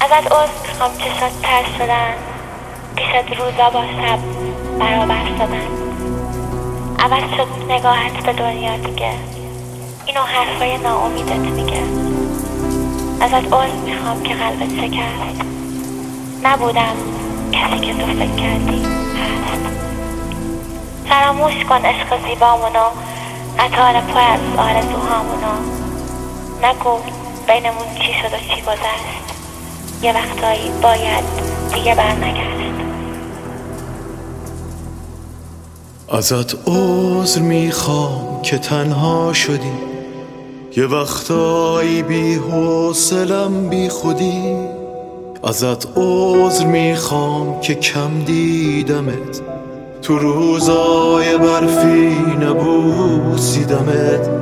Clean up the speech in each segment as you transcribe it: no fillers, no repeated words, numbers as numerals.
ازت عذر میخوام چشات تر شدن، پیشت روزا با شب برابر شدن. عوض شد نگاهت به دنیا دیگه، اینو حرفای ناامیدت میگه. ازت عذر میخوام که قلبت شکست، نبودم کسی که تو فکر کردی هست. فراموش کن عشق زیبامونو، قطار پر از آرزوهامونو. نگو بینمون چی شد و چی گذشت، یه وقتایی باید دیگه برنگشت. ازت عذر میخوام که تنها شدی، یه وقتایی بی حوصلم بی خودی. ازت عذر میخوام که کم دیدمت، تو روزای برفی نبوسیدمت.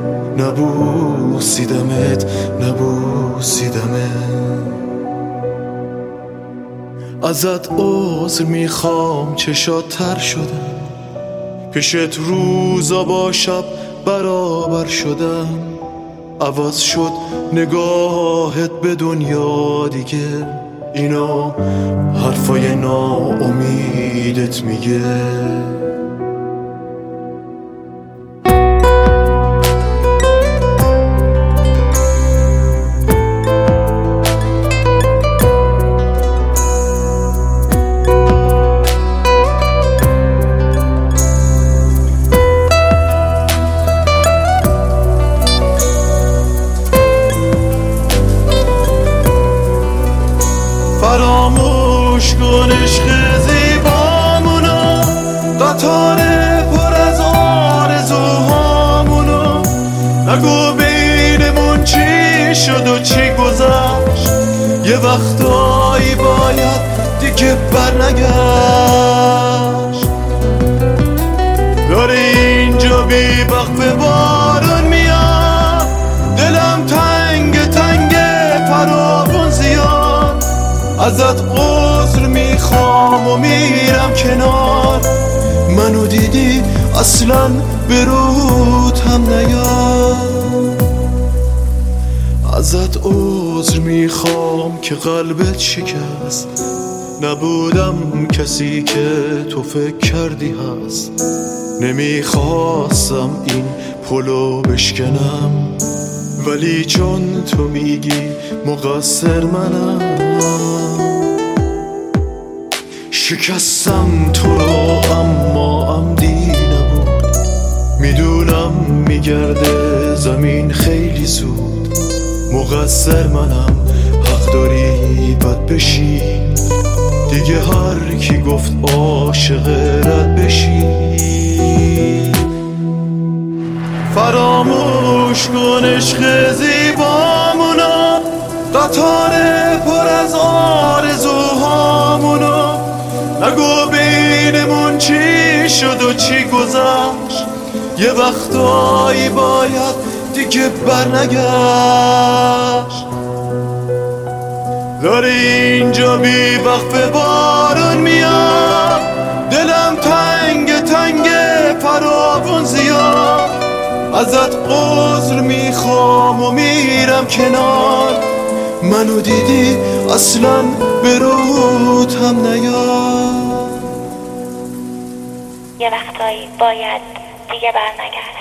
ازت عذر میخوام چشات تر شدن، پیشت روزا با شب برابر شدم. عوض شد نگاهت به دنیا دیگه، اینا حرفای ناامیدت میگه. فراموش کن عشق زیبامونو، قطار پر از آرزوهامونو. نگو بینمون چی شد و چی گذشت، یه وقتایی باید دیگه برنگشت. داره اینجا بی وقت بارون میاد، دلم تنگ فراغون زیاد. ازت عذر میخوام و میرم کنار، منو دیدی اصلا به روت هم نیاد. ازت عذر میخوام که قلبت شکست، نبودم کسی که تو فکر کردی هست. نمیخواستم این پلو بشکنم، ولی چون تو میگی مقصر منم. شکستم تو رو اما عمدی نبود، میدونم میگرده زمین خیلی زود. مقصر منم، حق داری بد بشی دیگه، هر کی گفت عاشق رد بشی. فراموش کن عشق زیبامونو، قطار پر از آرزوهامونو. نگو بینمون چی شد و چی گذشت، یه وقتایی باید دیگه برنگشت. داره اینجا بی وقت بارون میاد، دلم تنگ فراغون زیاد. ازت عذر میخوام و میرم کنار، منو دیدی اصلا به روت هم نیاد. یه وقتایی باید دیگه برنگشت.